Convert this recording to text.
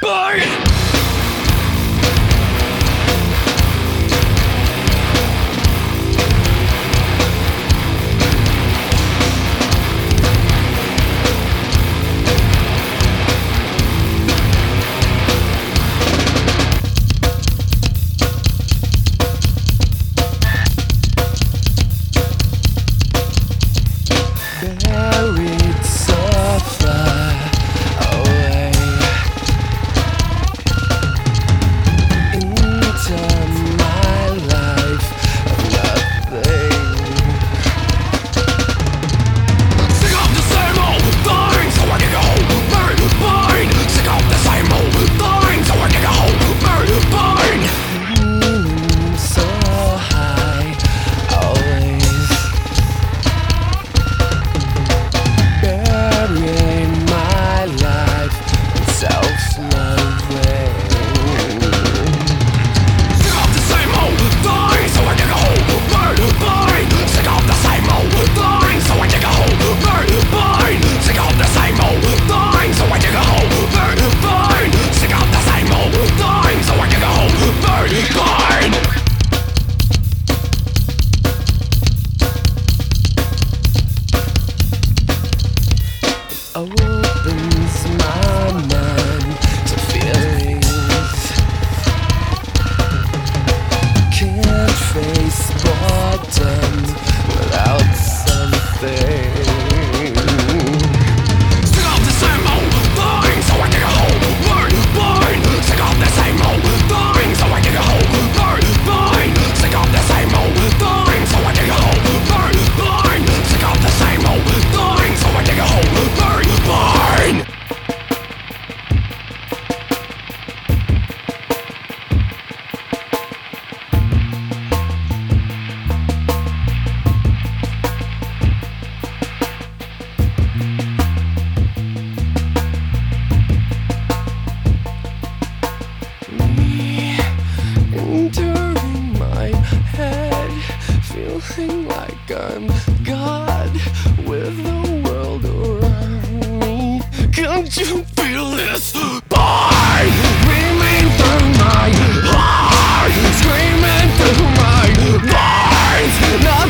burn. Buried so far away into my life of nothing. Sick of the same old thing, so I can go burn, burn. Sick of the same old thing, so I can go burn, burn. So high, always burying my life in self-loathing. Sick of the same old thing, so I can go burn, burn. Sick of the same old thing, so I can go burn, burn. Sick of the same old thing, so I can go burn, burn. Sick of the same old thing, so I can go burn, burn. Opens my mind to feelings. Can't face boredom without something. Sick of the same old thing, so I can go burn, burn. Sick of the same old thing, so I can go burn, burn. Sick of the same old thing, so I can go burn, burn. Sick of the same old thing, so I can go burn, burn. Entering my head, feeling like I'm God with the world around me. Can't you feel this burn? Screaming through my heart, screaming through my veins.